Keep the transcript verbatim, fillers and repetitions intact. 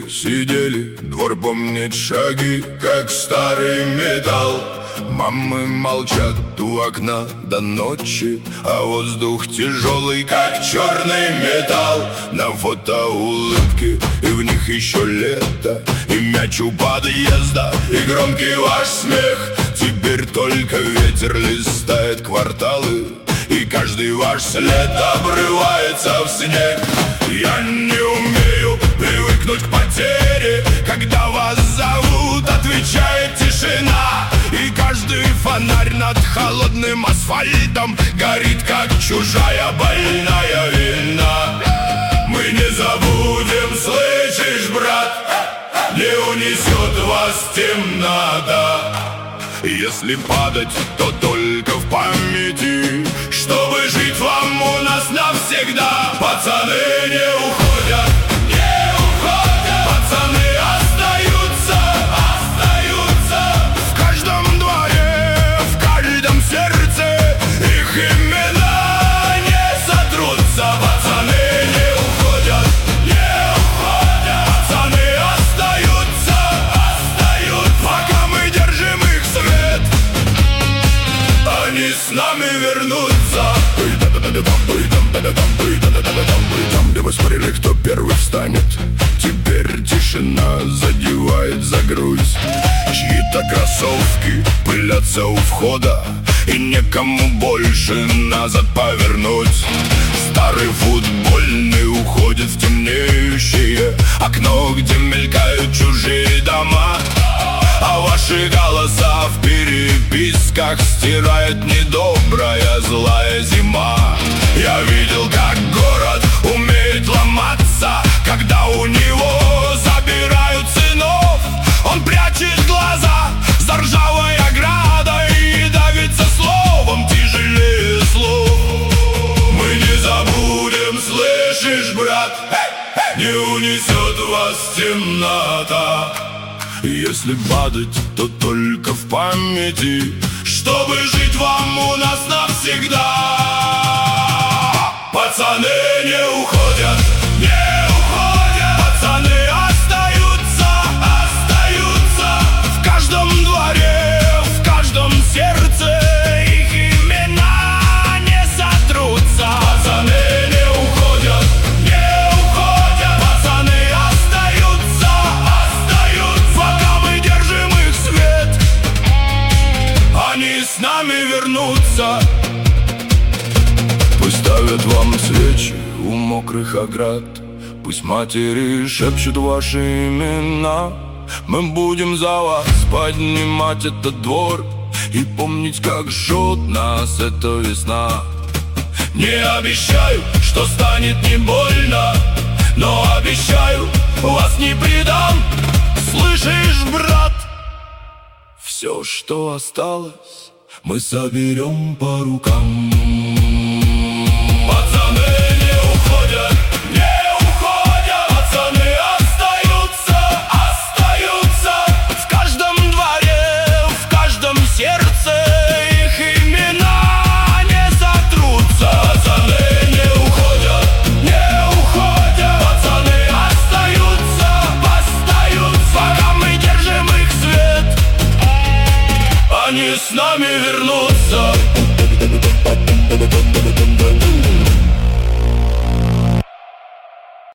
сидели, двор помнит шаги, как старый металл. Мамы молчат у окна до ночи, а воздух тяжелый, как черный металл. На фото улыбки, и в них еще лето, и мяч у подъезда, и громкий ваш смех. Теперь только ветер листает кварталы, и каждый ваш след обрывается в снег. Я не умею привыкнуть к потере, когда вас зовут, отвечает тишина. И каждый фонарь над холодным асфальтом горит, как чужая больная вина. Мы не забудем, слышишь, брат, не унесет вас темнота. Если падать, то только в памяти, чтобы жить вам у нас навсегда. Пацаны не уходят, не уходят, пацаны остаются, остаются. В каждом дворе, в каждом сердце, их имена не сотрутся. Пацаны не уходят, не уходят, пацаны остаются, остаются. Пока мы держим их свет, они с нами вернутся. Где вы смотрели, кто первый встанет? Теперь тишина задевает за грудь. Чьи-то кроссовки пылятся у входа, и некому больше назад повернуть. Старый футбольный уходит в темнеющее окно, где мелькают чужие дома. А ваши голоса в переписках стирает недобрая злая зима. Я видел, как город умеет ломаться, когда у него забирают сынов. Он прячет глаза за ржавой оградой и давится словом тяжелее слов. Мы не забудем, слышишь, брат, не унесет вас темнота. Если падать, то только в памяти, чтобы жить вам у нас навсегда. Пацаны не уходят, не уходят, пацаны остаются, остаются. В каждом дворе, в каждом сердце, их имена не сотрутся. Пацаны не уходят, не уходят, пацаны остаются, остаются. Пока мы держим их свет, они с нами вернутся. Пусть ставят вам свечи у мокрых оград, пусть матери шепчут ваши имена. Мы будем за вас поднимать этот двор и помнить, как жжет нас эта весна. Не обещаю, что станет не больно, но обещаю, вас не предам. Слышишь, брат? Все, что осталось, мы соберем по рукам.